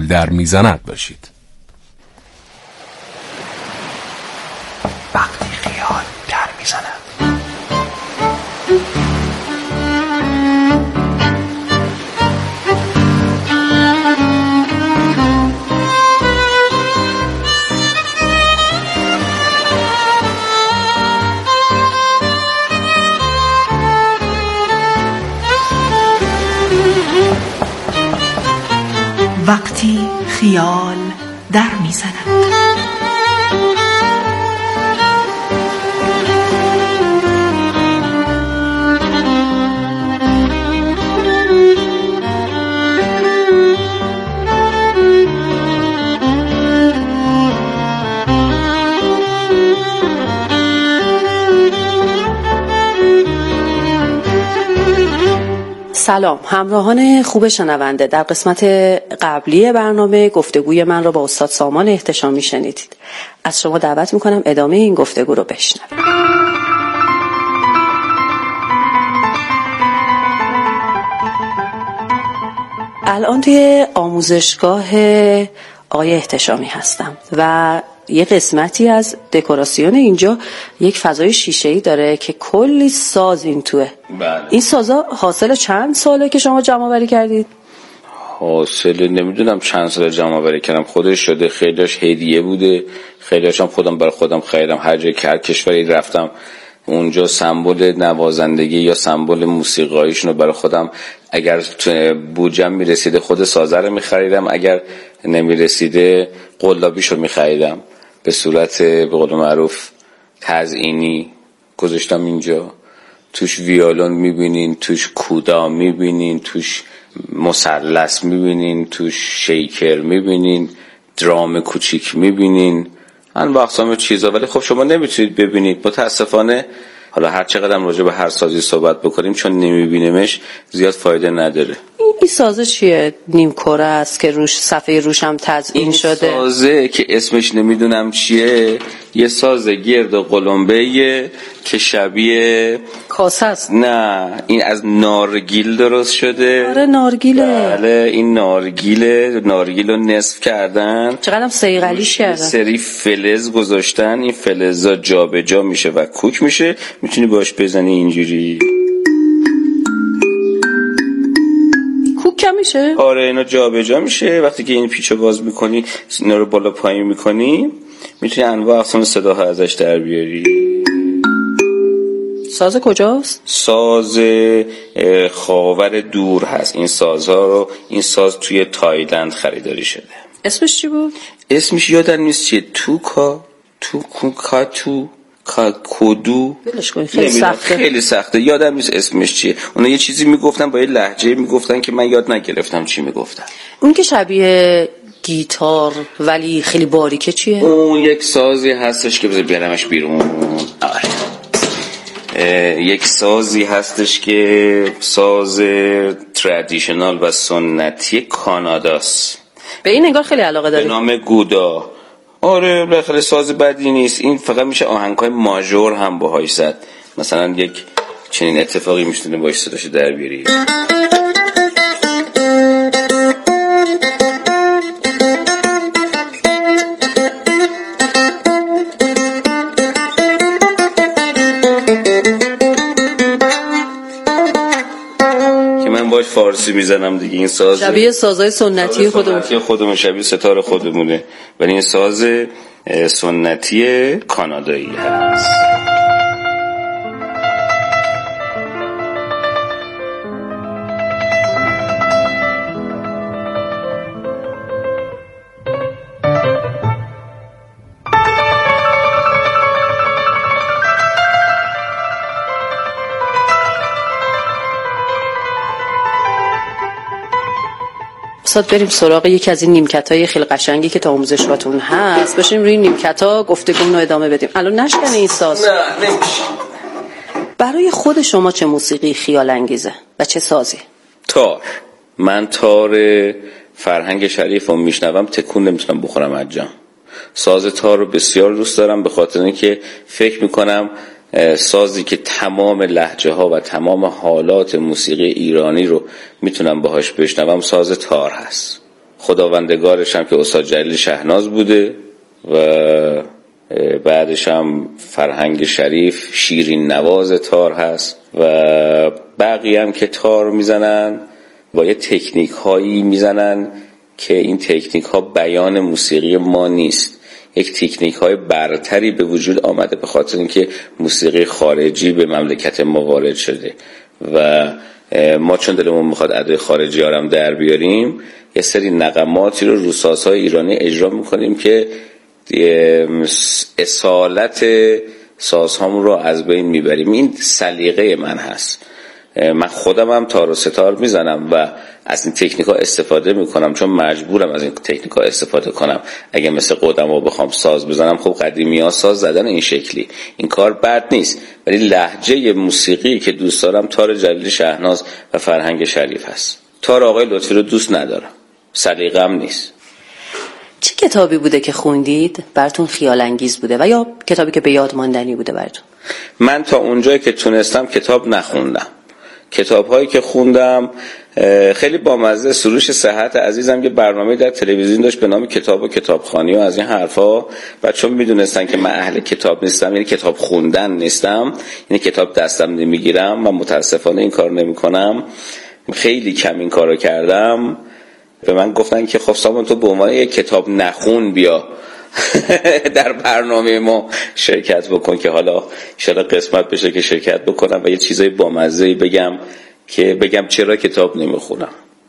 در میزند باشید. وقتی خیال در میزند. وقتی خیال در میزند. سلام همراهان خوب شنونده، در قسمت قبلی برنامه گفتگوی من را با استاد سامان احتشامی شنیدید. از شما دعوت میکنم ادامه این گفتگو رو بشنوید. الان توی آموزشگاه آقای احتشامی هستم و یه قسمتی از دکوراسیون اینجا یک فضای شیشه‌ای داره که کلی ساز این توه. بله. این سازا حاصل چند ساله که شما جمع آوری کردید؟ حاصل نمیدونم چند سال جمع آوری کردم، خودش شده، خیلیش هدیه بوده، خیلیش هم خودم برای خودم خریدم. هر جای که هر کشوری رفتم اونجا سمبل نوازندگی یا سمبل موسیقاییشون رو برای خودم اگر بودجم میرسیده خود سازه رو میخریدم، اگر نمیرسیده قلابیشو میخریدم به صورت به قول معروف تزیینی گذاشتم اینجا. توش ویولون میبینین، توش کودا میبینین، توش مثلث میبینین، توش شیکر میبینین، درام کوچیک میبینین، انواع اقسام چیزا. ولی خب شما نمیتونید ببینید متاسفانه. حالا هر چقدر راجع به هر سازی صحبت بکنیم چون نمیبینیمش زیاد فایده نداره. این سازه چیه؟ نیم کره است که روش صفحه روش هم تزیین شده. این سازه که اسمش نمیدونم چیه، یه ساز گرد و قلمبه‌ایه که شبیه کاسه است. نه، این از نارگیل درست شده. آره نارگیله. بله این نارگیل رو نصف کردن، چقدرم صیقلیش کردن، سری فلز گذاشتن، این فلزا جا به جا میشه و کوک میشه، میتونی باش بزنی اینجوری کوک کم میشه. آره اینا جا به جا میشه. وقتی که این پیچو باز میکنی اینا رو بالا پایین میکنی میتونی انواع اقسام صداها ازش در بیاری. ساز کجاست؟ ساز خاور دور هست. این سازها رو این ساز توی تایلند خریداری شده. اسمش چی بود؟ اسمش یادم نیست چیه. کودو خیلی سخته یادم نیست اسمش چیه. اونا یه چیزی میگفتن با یه لهجه میگفتن که من یاد نگرفتم چی میگفتن. اون که شبیه گیتار ولی خیلی باریکه چیه؟ اون یک سازی هستش که بذار بیارمش بیرون. یک سازی هستش که ساز ترادیشنال و سنتی کاناداست. به این انگار خیلی علاقه داری. به نام گودا. آره بالاخره ساز بدی نیست. این فقط میشه آهنگ‌های ماژور هم باهاش زد. مثلا یک چنین اتفاقی میتونه باش صداش در بیاری. که من باش فارسی میزنم دیگه. این ساز شبیه سازهای سنتی خودمون شبیه ستار خودمونه، ولی این ساز سنتی کانادایی هست. بریم سراغ یکی از این نیمکت‌های خیلی قشنگی که تا آموزشگاهتون هست. بشیم روی نیمکت‌ها گفتگومون رو ادامه بدیم. الان نشکنه این ساز. نه نمیشه. برای خود شما چه موسیقی خیال انگیزه و چه سازی؟ تار. من تار فرهنگ شریف رو میشنوم تکون نمیتونم بخورم از جام. ساز تار رو بسیار دوست دارم به خاطر اینکه فکر میکنم سازی که تمام لهجه ها و تمام حالات موسیقی ایرانی رو میتونم باهاش بشنوم ساز تار هست. خداوندگارش هم که استاد جلیل شهناز بوده و بعدش هم فرهنگ شریف شیرین نواز تار هست و بقیه هم که تار میزنن با یه تکنیک هایی میزنن که این تکنیک ها بیان موسیقی ما نیست. یک تکنیک های برتری به وجود آمده به خاطر اینکه موسیقی خارجی به مملکت ما وارد شده و ما چون دلمون میخواد ادای خارجی ها هم در بیاریم یه سری نغماتی رو سازهای ایرانی اجرا میکنیم که اصالت سازهامون رو از بین میبریم. این سلیقه من هست. من خودم هم تار و ستار میزنم و از این تکنیک ها استفاده میکنم چون مجبورم از این تکنیک ها استفاده کنم. اگه مثل قدما بخوام ساز بزنم خب قدیمی ها ساز زدن این شکلی این کار بد نیست، ولی لهجه موسیقی که دوست دارم تار جلیل شهناز و فرهنگ شریف هست. تار آقای لطفی رو دوست ندارم، سلیقه‌ام نیست. چه کتابی بوده که خوندید براتون خیال انگیز بوده و یا کتابی که به یاد ماندنی بوده براتون؟ من تا اونجایی که تونستم کتاب نخوندم. کتاب‌هایی که خوندم خیلی بامزه. سروش صحت عزیزم که برنامه در تلویزیون داشت به نام کتاب و کتابخوانی و از این حرفا، بچه‌ها میدونستن که من اهل کتاب نیستم، یعنی کتاب خوندن نیستم، یعنی کتاب دستم نمیگیرم و متاسفانه این کار نمی‌کنم. خیلی کم این کارو کردم. به من گفتن که خب سامان تو به عنوان یک کتاب نخون بیا در برنامه ما شرکت بکن که حالا انشالله قسمت بشه که شرکت بکنم و یه چیزای بامزه‌ای بگم چرا کتاب نمیخونم.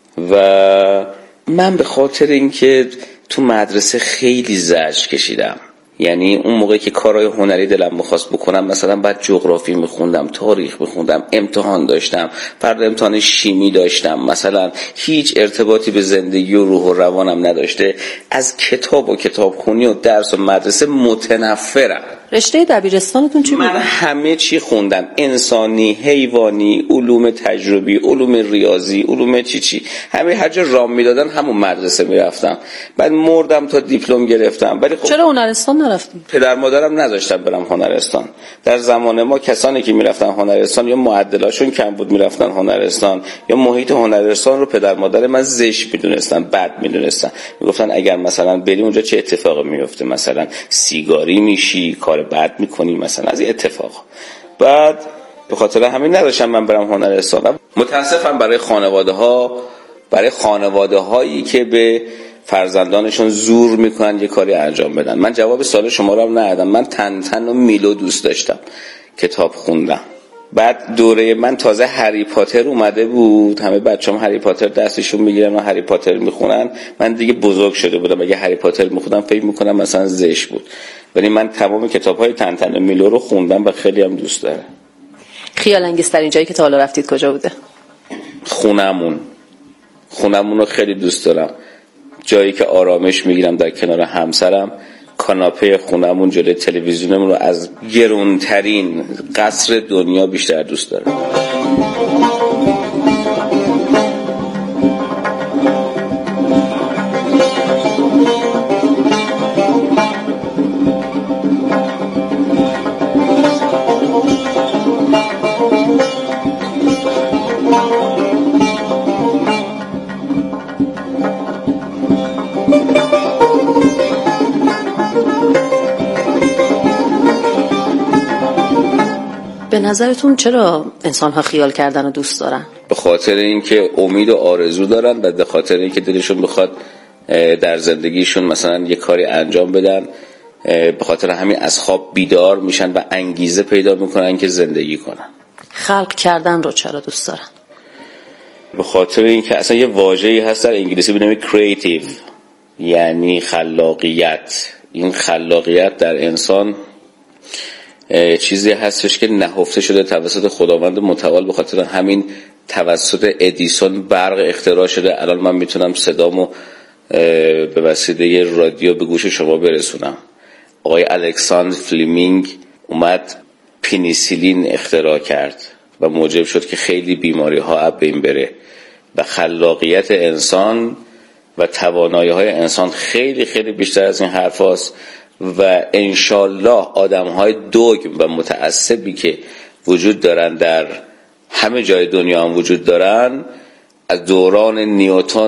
و من به خاطر اینکه تو مدرسه خیلی زجر کشیدم، یعنی اون موقعی که کارهای هنری دلم می‌خواست بکنم مثلا بعد جغرافی می‌خوندم، تاریخ می‌خوندم، امتحان داشتم، فردا امتحان شیمی داشتم، مثلا هیچ ارتباطی به زندگی و روح و روانم نداشته. از کتاب و کتابخونی و درس و مدرسه متنفرم. رشته دبیرستانتون چی بود؟ من همه چی خوندم، انسانی، حیوانی، علوم تجربی، علوم ریاضی، علوم چی همه هر جا رام میدادن همون مدرسه میرفتم. بعد مردم تا دیپلم گرفتم. ولی خب چرا هنرستان نرفتید؟ پدر مادرم نذاشتن برم هنرستان. در زمان ما کسانی که میرفتن هنرستان یا معدلاشون کم بود میرفتن هنرستان یا محیط هنرستان رو پدر مادر من زشت میدونستن، بد میدونستن. میگفتن اگر مثلا بری اونجا چه اتفاقی میفته، مثلا سیگاری میشی، کار بد میکنی، مثلا از این اتفاق. بعد به خاطر همین نداشتم من برم هنرستان. متاسفم برای خانواده هایی که به فرزندانشون زور میکنن یه کاری انجام بدن. من جواب سوال شما رو هم ندادم. من تن و میلو دوست داشتم، کتاب خوندم. بعد دوره من تازه هری پاتر اومده بود، همه بچه‌ام هری پاتر دستشون میگیرن و هری پاتر میخونن. من دیگه بزرگ شده بودم، اگه هری پاتر میخوندم فکر میکنم مثلا زشت بود، ولی من تمام کتاب‌های تن و میلو رو خوندم و خیلی هم دوست دارم. خیال انگیزترین جایی که تا حالا رفتید کجا بوده؟ خونمون رو خیلی دوست دارم. جایی که آرامش میگیرم در کنار همسرم. کاناپه خونمون جلوی تلویزیونمون رو از گرونترین قصر دنیا بیشتر دوست دارم. به نظرتون چرا انسان‌ها خیال کردن رو دوست دارن؟ به خاطر اینکه امید و آرزو دارن و به خاطر اینکه دلشون بخواد در زندگیشون مثلا یه کاری انجام بدن. به خاطر همین از خواب بیدار میشن و انگیزه پیدا میکنن که زندگی کنن. خلق کردن رو چرا دوست دارن؟ به خاطر اینکه اصلا یه واژه‌ای هست در انگلیسی به نام کریتیو، یعنی خلاقیت. این خلاقیت در انسان چیزی هستش که نهفته شده توسط خداوند متعال. به خاطر همین توسط ادیسون برق اختراع شده. الان من میتونم صدامو به وسیله رادیو به گوش شما برسونم. آقای الکساندر فلیمینگ اومد پنیسیلین اختراع کرد و موجب شد که خیلی بیماری ها از بین بره. و خلاقیت انسان و توانایی های انسان خیلی خیلی بیشتر از این حرف هاست. و انشالله آدم های دوگم و متعصبی که وجود دارن در همه جای دنیا هم وجود دارن، از دوران نیوتن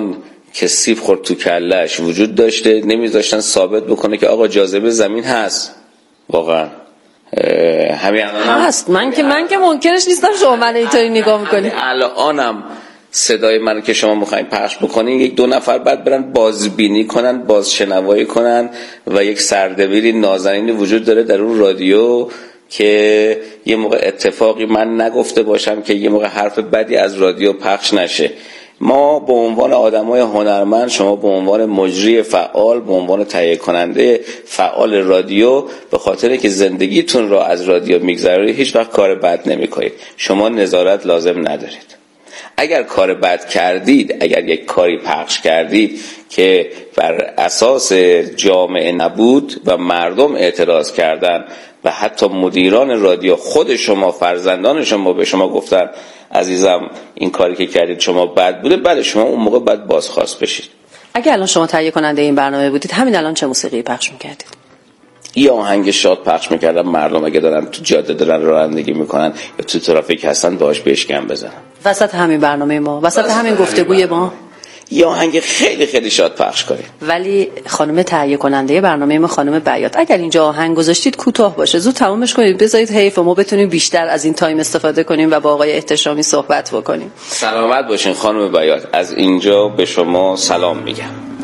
که سیب خورد تو کلهش وجود داشته، نمیذاشتن ثابت بکنه که آقا جاذبه زمین هست. واقعا همین الان هست. من که منکرش نیستم، شما من اینطوری نگاه میکنید. الانم صدای من که شما میخواین پخش بکنین، یک دو نفر بعد برن بازبینی کنن، بازشنوایی کنن و یک سردبیری نازنینی وجود داره در اون رادیو که یه موقع اتفاقی من نگفته باشم که یه موقع حرف بدی از رادیو پخش نشه. ما به عنوان آدمای هنرمند، شما به عنوان مجری فعال، به عنوان تهیه کننده فعال رادیو، به خاطر که زندگیتون را از رادیو میگذرونید هیچ وقت کار بد نمیکنید. شما نظارت لازم ندارید. اگر کار بد کردید، اگر یک کاری پخش کردید که بر اساس جامعه نبود و مردم اعتراض کردن و حتی مدیران رادیو خود شما، فرزندان شما به شما گفتن عزیزم این کاری که کردید شما بد بوده، بله شما اون موقع باید بازخواست بشید. اگه الان شما تهیه کننده این برنامه بودید، همین الان چه موسیقی پخش میکردید؟ یه آهنگ شاد پخش میکردم، مردم اگه دارن تو جاده دارن رانندگی میکنن یا تو ترافیک هستن باهاش بشکن بزنن. وسط همین برنامه ما، وسط همین گفتگوی ما یه آهنگ خیلی خیلی شاد پخش کنید. ولی خانم تهیه کننده برنامه ما خانم بیات، اگر اینجا آهنگ گذاشتید کوتاه باشه، زود تمومش کنید، بذارید حیف ما بتونیم بیشتر از این تایم استفاده کنیم و با آقای احتشامی صحبت بکنیم. سلامت باشین خانم بیات. از اینجا به شما سلام میگم.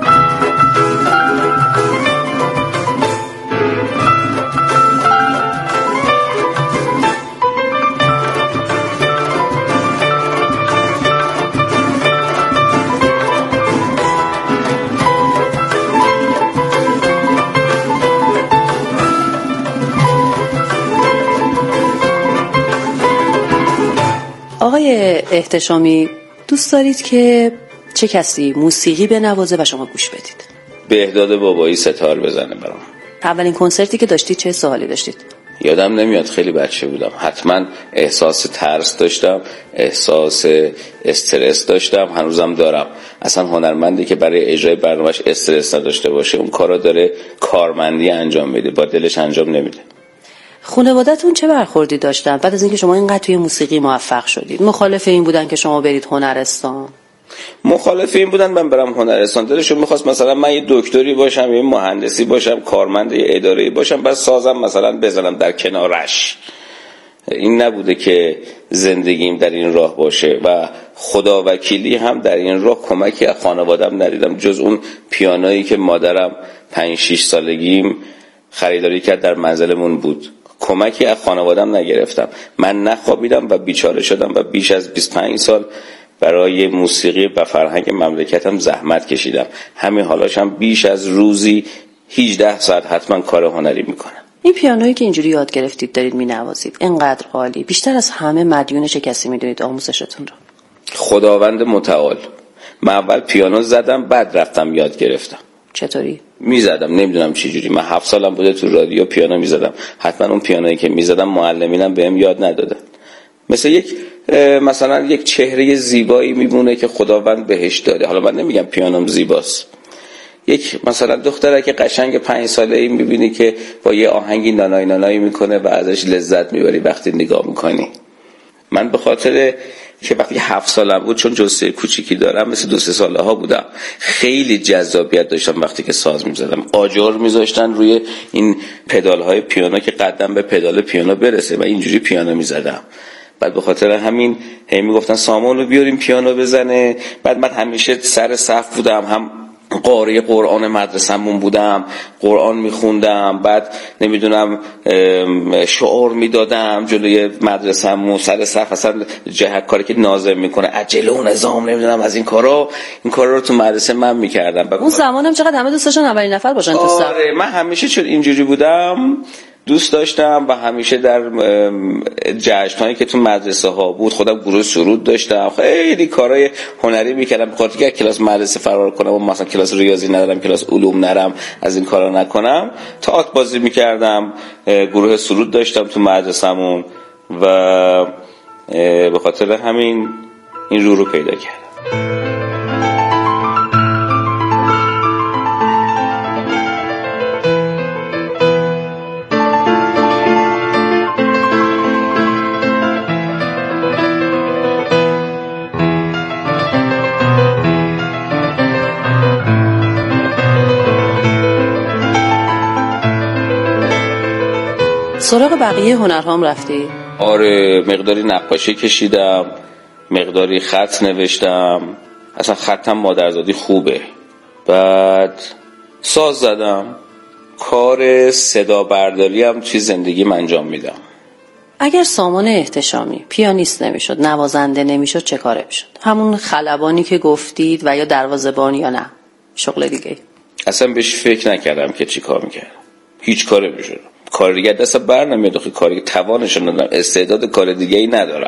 آقای احتشامی، دوست دارید که چه کسی موسیقی بنوازه و شما گوش بدید؟ بهداد بابایی ستار بزنه برام. اولین کنسرتی که داشتید چه سوالی داشتید؟ یادم نمیاد، خیلی بچه بودم. حتما احساس ترس داشتم، احساس استرس داشتم، هنوزم دارم. اصلا هنرمندی که برای اجرای برنامه‌اش استرس نداشته باشه اون کارا داره کارمندی انجام میده، با دلش انجام نمیده. خانواده‌تون چه برخوردی داشتن بعد از اینکه شما اینقدر توی موسیقی موفق شدید؟ مخالف این بودن که شما برید هنرستان؟ مخالف این بودن من برم هنرستان. دلشون می‌خواست مثلا من یه دکتری باشم، یه مهندسی باشم، کارمند یه اداره‌ای باشم، بعد سازم مثلا بزنم در کنارش. این نبوده که زندگیم در این راه باشه و خدا وکیلی هم در این راه کمکی از خانواده‌ام ندیدم، جز اون پیانویی که مادرم 5-6 سالگیم خریداری کرد در منزلمون بود. کمکی از خانواده‌ام نگرفتم. من نخوابیدم و بیچاره شدم و بیش از 25 سال برای موسیقی و فرهنگ مملکتم زحمت کشیدم. همین حالاشم بیش از روزی 18 ساعت حتما کار هنری میکنم. این پیانویی که اینجوری یاد گرفتید دارید مینوازید، اینقدر عالی، بیشتر از همه مدیون چه کسی میدونید آموزشتون رو؟ خداوند متعال. من اول پیانو زدم، بعد رفتم یاد گرفتم. چطوری؟ میزدم، نمیدونم چه جوری. من 7 سالم بوده تو رادیو پیانو میزدم. حتما اون پیانویی که میزدم معلمینم بهم یاد ندادن. مثلا یک چهره زیبایی میمونه که خداوند بهش داده. حالا من نمیگم پیانوم زیباست. یک مثلا دختره که قشنگ 5 ساله‌ای میبینی که با یه آهنگی نانای نانایی میکنه و ازش لذت میبری وقتی نگاه میکنی. من به خاطر که وقتی 7 سالم بود، چون جثه کوچیکی دارم، مثل 2-3 ساله ها بودم، خیلی جذابیت داشتم وقتی که ساز میزدم. آجر میذاشتن روی این پدال های پیانو که قدم به پدال پیانو برسه و اینجوری پیانو میزدم. بعد به خاطر همین هی میگفتن سامان رو بیاریم پیانو بزنه. بعد من همیشه سر صف بودم، هم قاری قرآن مدرسه‌مون بودم، قرآن میخوندم، بعد نمیدونم شعار میدادم جلوی مدرسه‌مون سر صف. اصلا جهت کاری که ناظم میکنه عجله و نظام، نمیدونم از این کارا رو تو مدرسه من میکردم. اون زمانم چقدر همه دوست داشتن اولین نفر باشن تو صف. آره من همیشه چون اینجوری بودم دوست داشتم و همیشه در جشن‌هایی که تو مدرسه ها بود خودم گروه سرود داشتم، خیلی کارهای هنری میکردم. بخاطر که کلاس مدرسه فرار کنم و مثلا کلاس ریاضی ندارم، کلاس علوم نرم، از این کارا نکنم. تئاتر بازی میکردم، گروه سرود داشتم تو مدرسه‌مون و به خاطر همین این رو پیدا کردم. سراغ بقیه هنرهام رفتی؟ آره، مقداری نقاشی کشیدم، مقداری خط نوشتم، اصلا خطم مادرزادی خوبه. بعد ساز زدم، کار صدا برداری هم توی زندگیم انجام میدم. اگر سامان احتشامی پیانیست نمیشد، نوازنده نمیشد، چه کاره میشد؟ همون خلبانی که گفتید و یا دروازه‌بان یا نه شغل دیگه؟ اصلا بهش فکر نکردم که چی کار میکردم. هیچ کاره میشدم. کار دیگه دست بر نمیاد، کاری توانش ندارم، استعداد کار دیگه ای ندارم.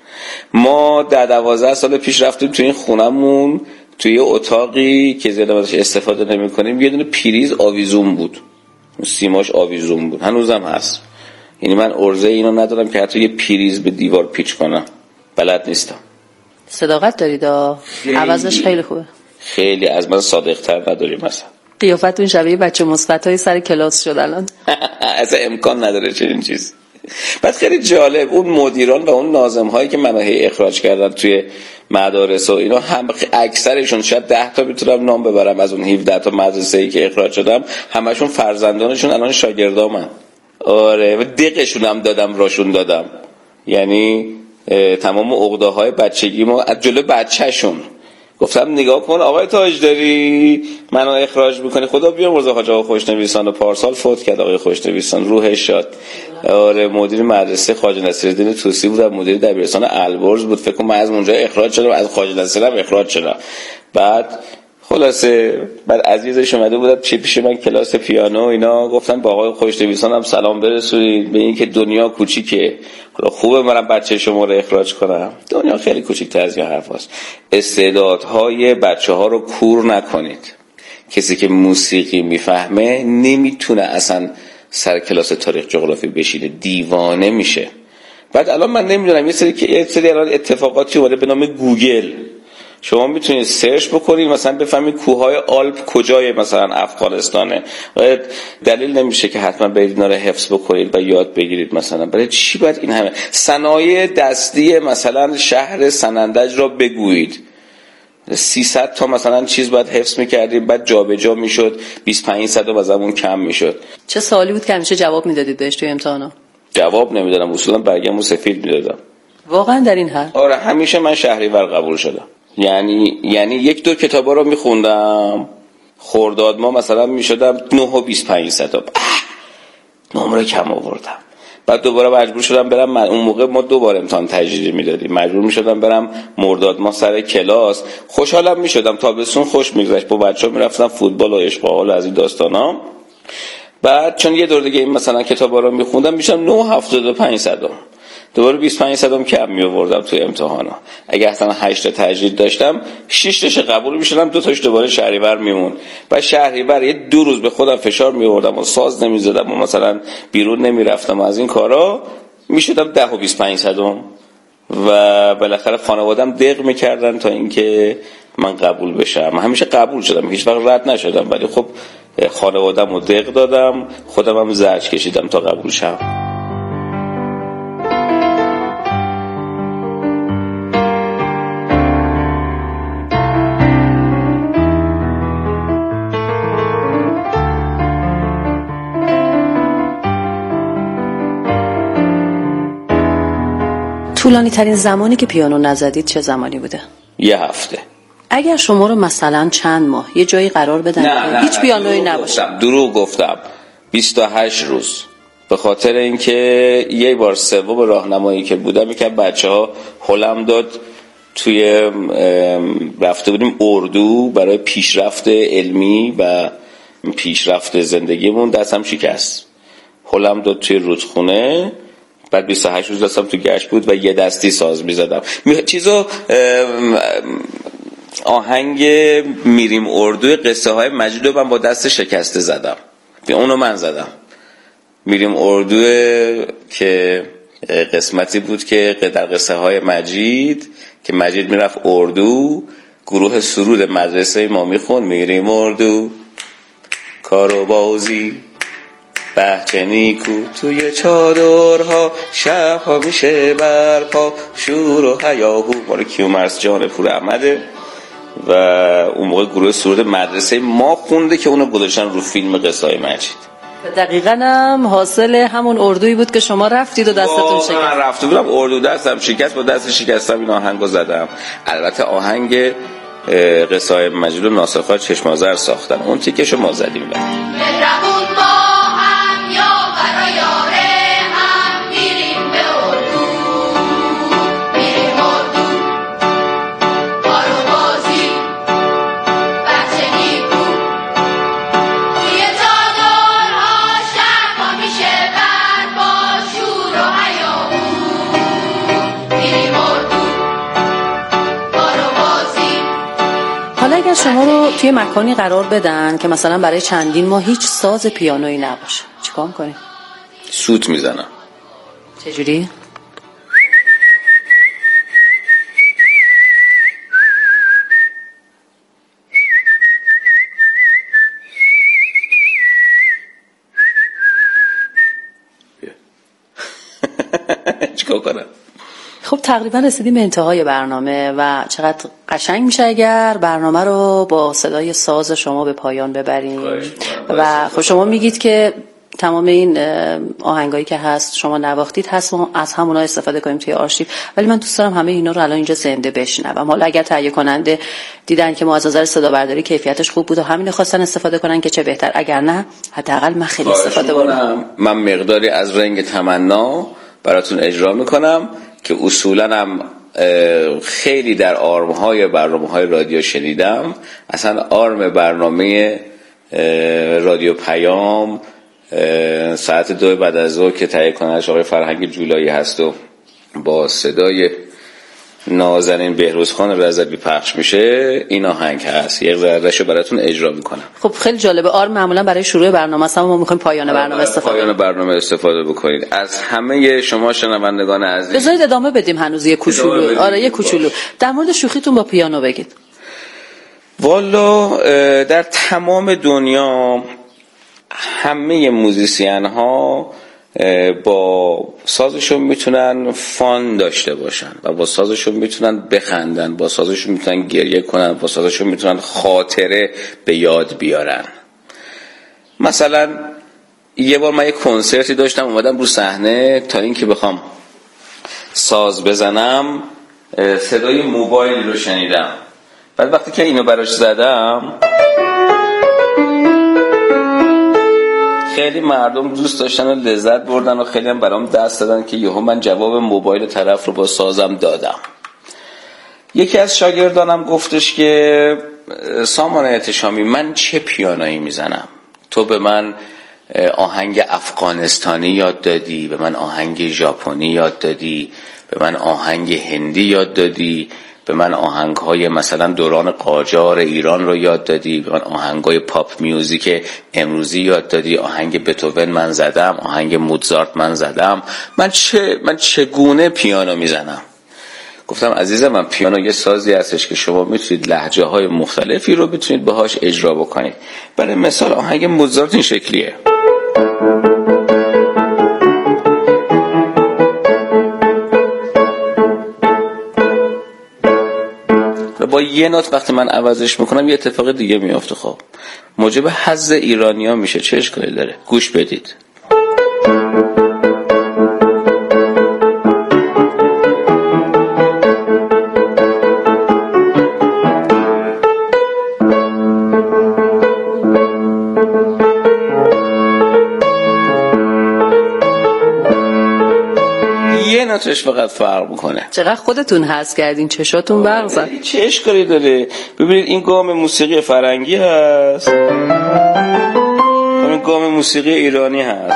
ما 12 سال پیش رفتیم توی این خونمون، توی اتاقی که زیاد ازش استفاده نمی‌کنیم، یه دونه پریز آویزون بود، سیماش آویزون بود، هنوزم هست. یعنی من ارزه اینو ندارم که حتی یه پریز به دیوار پیچ کنم، بلد نیستم. صداقت دارید، عوضش خیلی خوبه. خیلی از من صادق‌تر نداری. مثلا قیافتون شبیه بچه مثبتای سر کلاس شد الان. اصلا امکان نداره چنین چیز. بعد خیلی جالب، اون مدیران و اون ناظم‌هایی که منو اخراج کردن توی مدارس و اینا، هم اکثرشون، شاید 10 تا میتونم نام ببرم از اون 17 تا مدرسه‌ای که اخراج شدم، همشون فرزندانشون الان شاگردامن. آره، و دقشون هم دادم، راشون دادم. یعنی تمام عقده‌های بچگیمو از جلو بچه‌شون گفتم نگاه کن آقای تاجداری، منو اخراج میکنی، خدا بیامرزه حاج آقا خوشنویسان، پارسال فوت کرد آقای خوشنویسان، روحش شاد. آره، مدیر مدرسه خواجه نصیرالدین طوسی بود، مدیر دبیرستان البرز بود. فکر کنم من از اونجا اخراج شدم، از خواجه نصیرم اخراج شدم. بعد خلاصه بعد عزیزش اومده بود پیش من کلاس پیانو اینا، گفتن با آقای خوشنویسان هم سلام برسونید به این که دنیا کوچیکه، خوبه منم بچه شما رو اخراج کنم. دنیا خیلی کوچیک‌تر از این حرفاست. استعدادهای بچه‌ها رو کور نکنید. کسی که موسیقی میفهمه نمیتونه اصلا سر کلاس تاریخ جغرافی بشینه، دیوانه میشه. بعد الان من نمیدونم یه سری الان اتفاقاتی اومده به نام گوگل، شما میتونید سرچ بکنید مثلا بفهمید کوههای آلپ کجای مثلا افغانستانه. دلیل نمیشه که حتما برید اینا رو حفظ بکنید و یاد بگیرید. مثلا برای چی باید این همه صنایع دستی مثلا شهر سنندج را بگویید؟ 300 تا مثلا چیز باید حفظ میکردیم، بعد جابجا میشد، 25 صدم از همون کم میشد. چه سوالی بود که همیشه جواب میدادید بهش توی امتحانا؟ جواب نمیدادم، اصولا برگمو سفید میدادم. واقعا در این حد؟ آره، همیشه من شهریور قبول شدم. یعنی 1-2 کتابا رو میخوندم، خرداد ما مثلا میشدم 9 و 25 صدم، نمره کم آوردم. بعد دوباره مجبور شدم برم، اون موقع ما 2 بار امتحان تجربی میدادیم، مجبور میشدم برم مرداد ما سر کلاس. خوشحالم میشدم، تابستون خوش میگذشت، با بچه‌ها میرفتم فوتبال و اشغال از این داستانا. بعد چون یه دور دیگه این مثلا کتابا رو میخوندم میشم 9.75 صدم، دوباره 25 صدم کم می آوردم توی امتحانا. اگه اصلا 8 تا تجدید داشتم 6 تاش قبول میشدم، 2 تاش دوباره شهریور میمون. بعد شهریور یه 2 روز به خودم فشار می آوردم و ساز نمیزدم و مثلا بیرون نمیرفتم و از این کارا میشدم 10 و 25 صدم و بالاخره خانواده‌ام دق میکردن تا اینکه من قبول بشم. من همیشه قبول شدم، هیچ وقت رد نشدم، ولی خب خانواده‌مو دق دادم، خودم هم زجر کشیدم تا قبول شم. طولانی ترین زمانی که پیانو نزدید چه زمانی بوده؟ 1 هفته. اگر شما رو مثلا چند ماه یه جایی قرار بدن نه، هیچ پیانویی نباشه؟ دروغ گفتم. 28 روز. به خاطر اینکه یه بار سوم راهنمایی که بودم یکی از بچه‌ها هلم داد، توی رفته بودیم اردو برای پیشرفت علمی و پیشرفت زندگیمون، دستم شکست. هلم داد توی رودخونه، بعد 28 روز دستم تو گشت بود و یه دستی ساز می‌زدم. چیزو آهنگ میریم اردو قصه های مجید رو من با دست شکسته زدم، اونو من زدم. میریم اردو که قسمتی بود که در قصه های مجید که مجید میرفت اردو، گروه سرود مدرسه ما میخون میریم اردو کارو بازی بهچه نیکو توی چادرها شبها میشه برپا شور و هیاهو. مال کیومرث جان پور احمده و اون موقع گروه سرود مدرسه ما خونده که اونو گذاشتن رو فیلم قصه های مجید. دقیقاً هم حاصل همون اردویی بود که شما رفتید و دستتون شکست. من رفته بودم اردو دستم شکست، با دست شکستم این آهنگو زدم. البته آهنگ قصای مجید و ناصر خان چشم آذر ساختن، اون تیکشو ما زدیم. اگر شما رو توی مکانی قرار بدن که مثلا برای چندین ماه هیچ ساز پیانویی نباشه، چیکار می‌کنی؟ سوت میزنم. چجوری؟ چیکار کنم؟ خب تقریبا رسیدیم به انتهای برنامه و چقدر قشنگ میشه اگر برنامه رو با صدای ساز شما به پایان ببریم. و خب شما میگید که تمام این آهنگایی که هست شما نواختید هست و از همونا استفاده کنیم توی آرشیو، ولی من دوست دارم همه اینا رو الان اینجا زنده بشنوم. حالا اگر تهیه کننده دیدن که ما از نظر صدا برداری کیفیتش خوب بود و همین خواستن استفاده کنن که چه بهتر، اگر نه حداقل من خیلی استفاده کنم. من مقداری از رنگ تمنا براتون اجرا میکنم که اصولا هم خیلی در آرم‌های برنامه‌های رادیو شنیدم. اصلا آرم برنامه رادیو پیام ساعت 2 بعد از ظهر که تهیه کنندش آقای فرهنگ جولایی هست و با صدای نازنین بهروزخان رضوی پخش میشه، این آهنگ هست. یک ذره‌شو براتون اجرا میکنم. خب خیلی جالبه. آرم معمولا برای شروع برنامه است، ما میخوایم پایان برنامه استفاده بکنید. از همه شما شنوندگان عزیز بذارید ادامه بدیم، هنوز یه کوچولو. آره یه کوچولو در مورد شوخیتون با پیانو بگید. والا در تمام دنیا همه موزیسین ها با سازشون میتونن فان داشته باشن و با سازشون میتونن بخندن، با سازشون میتونن گریه کنن، با سازشون میتونن خاطره به یاد بیارن. مثلا یه بار من یه کنسرتی داشتم، اومدم رو صحنه، تا اینکه بخوام ساز بزنم صدای موبایل رو شنیدم. بعد وقتی که اینو براش زدم خیلی مردم دوست داشتن و لذت بردن و خیلی هم برام دست دادن که یهو من جواب موبایل طرف رو با سازم دادم. یکی از شاگردانم گفتش که سامان احتشامی، من چه پیانویی میزنم؟ تو به من آهنگ افغانستانی یاد دادی، به من آهنگ ژاپنی یاد دادی، به من آهنگ هندی یاد دادی، به من آهنگ‌های مثلا دوران قاجار ایران رو یاد دادی، به من آهنگ‌های پاپ میوزیک امروزی یاد دادی، آهنگ بتوون من زدم، آهنگ موزارت من زدم، من چگونه پیانو میزنم؟ گفتم عزیزم، من پیانو یه سازی هستش که شما میتونید لهجه‌های مختلفی رو بتونید باهاش اجرا بکنید. برای مثال آهنگ موزارت این شکلیه. با یه نوت وقتی من عوضش میکنم یه اتفاق دیگه میافته. خب موجب حظ ایرانی‌ها میشه، چه اشکالی داره؟ گوش بدید. نوتش فقط فرق میکنه. چقدر خودتون حس کردین، چشاتون برق زد. چه اشکالی داره؟ ببینید این گام موسیقی فرنگی هست، این گام موسیقی ایرانی هست.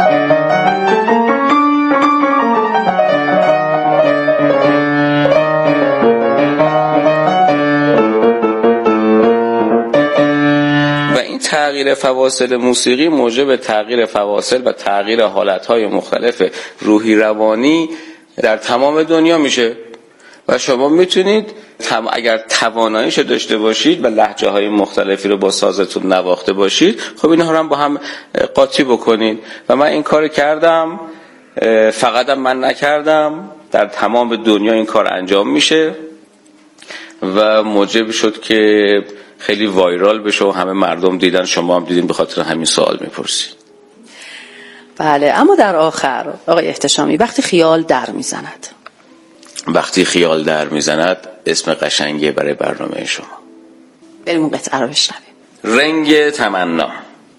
و این تغییر فواصل موسیقی موجب تغییر فواصل و تغییر حالتهای مختلف روحی روانی در تمام دنیا میشه و شما میتونید اگر تواناییش داشته باشید و لهجه های مختلفی رو با سازتون نواخته باشید، خب اینها رو هم با هم قاطی بکنید. و من این کار کردم، فقط من نکردم، در تمام دنیا این کار انجام میشه و موجب شد که خیلی وایرال بشه و همه مردم دیدن، شما هم دیدین، به خاطر همین سوال میپرسید. بله، اما در آخر آقای احتشامی، وقتی خیال در میزند. وقتی خیال در میزند اسم قشنگی برای برنامه شما. بریم اون قطعه رو بشنویم. رنگ تمنا.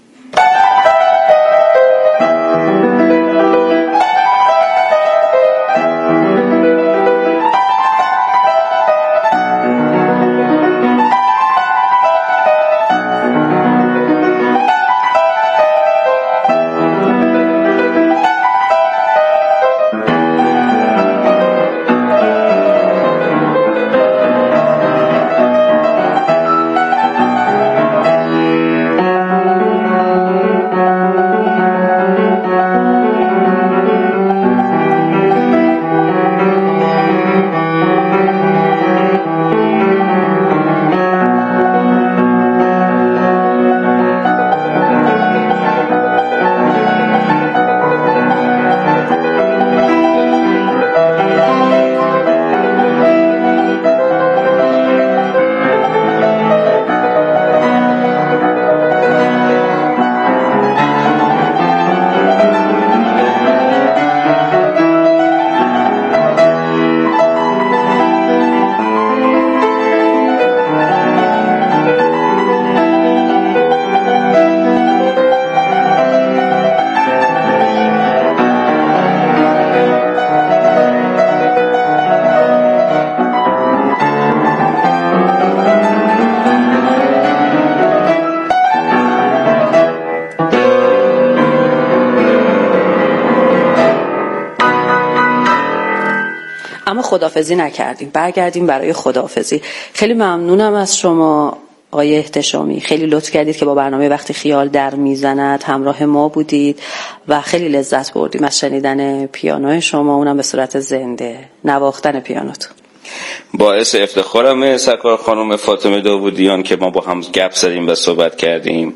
خداحافظی نکردیم، برگردیم برای خداحافظی. خیلی ممنونم از شما آقای احتشامی، خیلی لطف کردید که با برنامه وقتی خیال در میزند همراه ما بودید و خیلی لذت بردیم از شنیدن پیانو شما، اونم به صورت زنده، نواختن پیانوتون. باعث افتخارم سرکار خانم فاطمه داوودیان که ما با هم گپ زدیم و صحبت کردیم.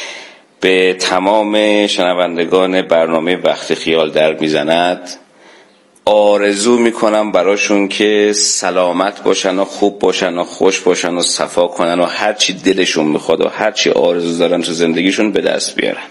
به تمام شنوندگان برنامه وقتی خیال در میزند آرزو میکنم براشون که سلامت باشن و خوب باشن و خوش باشن و صفا کنن و هر چی دلشون میخواد و هر چی آرزو دارن تو زندگیشون به دست بیارن.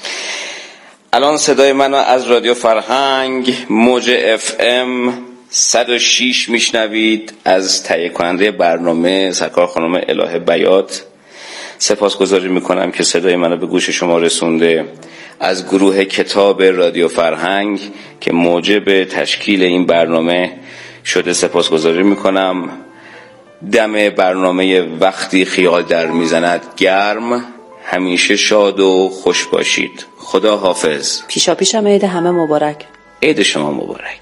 الان صدای منو از رادیو فرهنگ موج FM 106 میشنوید. از تهیه کننده برنامه سرکار خانم الهه بیات سپاسگزاری میکنم که صدای منو به گوش شما رسونده. از گروه کتاب رادیو فرهنگ که موجب تشکیل این برنامه شده سپاسگزاری میکنم. دم برنامه وقتی خیال در میزند گرم. همیشه شاد و خوش باشید. خدا حافظ. پیشا پیشم عید همه مبارک. عید شما مبارک.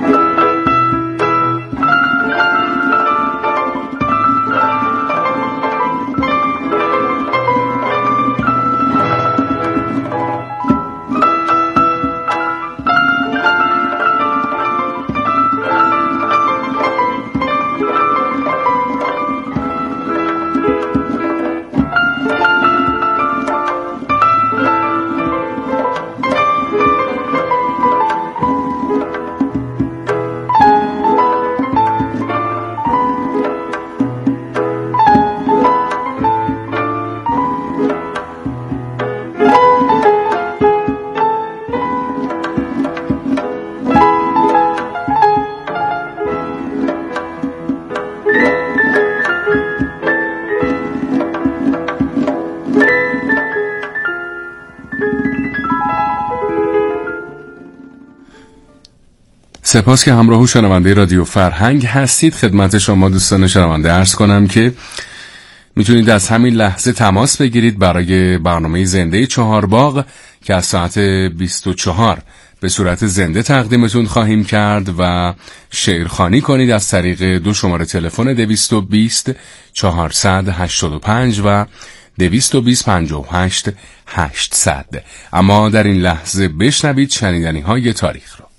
سپاس که همراه شنونده رادیو فرهنگ هستید. خدمت شما دوستان شنونده عرض کنم که میتونید از همین لحظه تماس بگیرید برای برنامه زنده چهارباغ که از ساعت 24 به صورت زنده تقدیمتون خواهیم کرد و شعرخوانی کنید از طریق 2 شماره تلفن 220 485 و 220 58 800. اما در این لحظه بشنوید شنیدنی های تاریخ رو.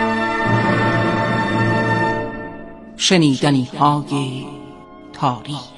شنیدنی های تاریخ.